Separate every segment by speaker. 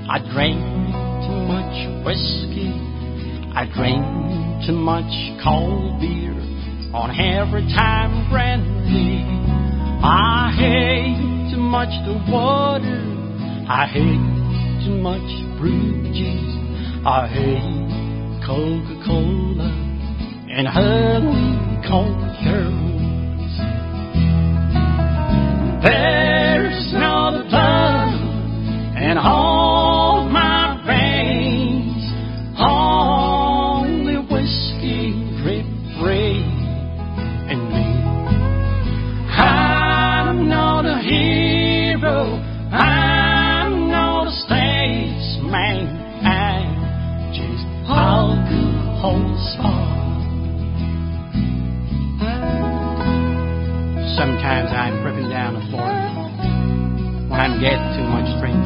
Speaker 1: I drank too much whiskey. I drank too much cold beer on every time brandy. I hate too much the water. I hate too much brewed juice. I hate Coca-Cola and honeycomb girls. There's no blood in all my veins, only whiskey drip free in me. I'm not a hero, I'm not a statesman, I'm just alcohol spot. Sometimes I'm ripping down the floor when I'm getting too much drink.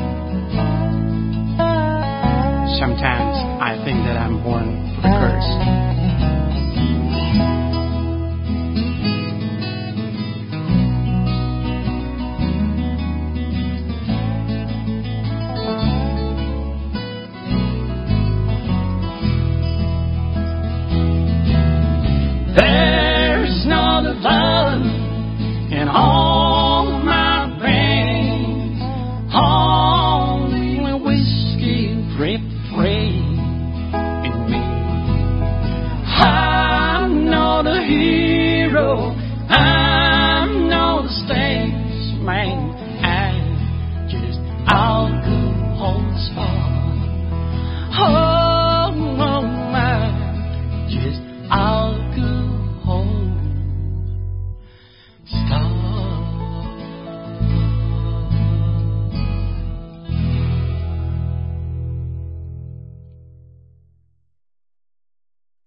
Speaker 1: Sometimes I think that I'm born for the curse.